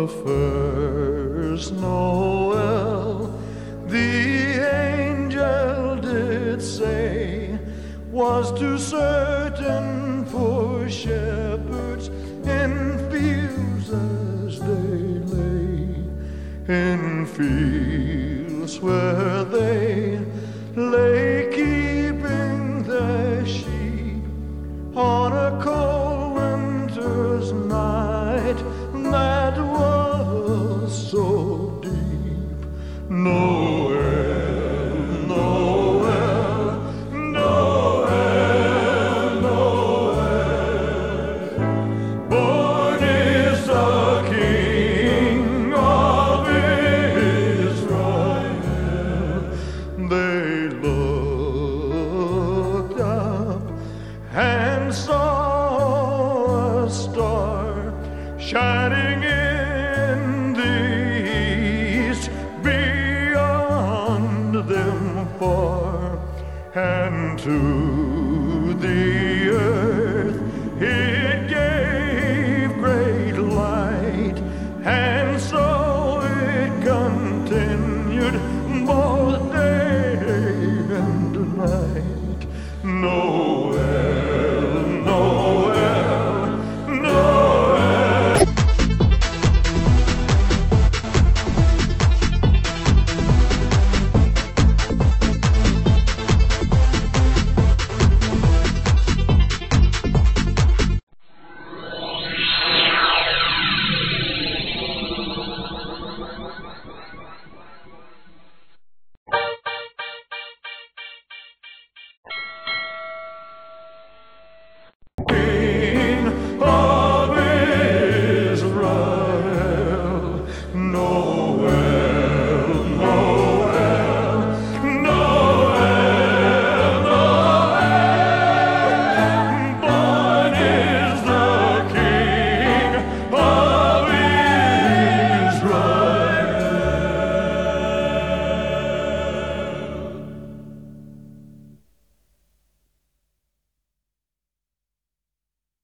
first Noel, the angel did say, was to certain poor shepherds in fields as they lay, in fields where they lay keeping their sheep on a cold winter's night that was so deep. Noel, Noel, Noel, Noel, born is the King of Israel. They looked up and saw a star shining in the east, beyond them far, and to the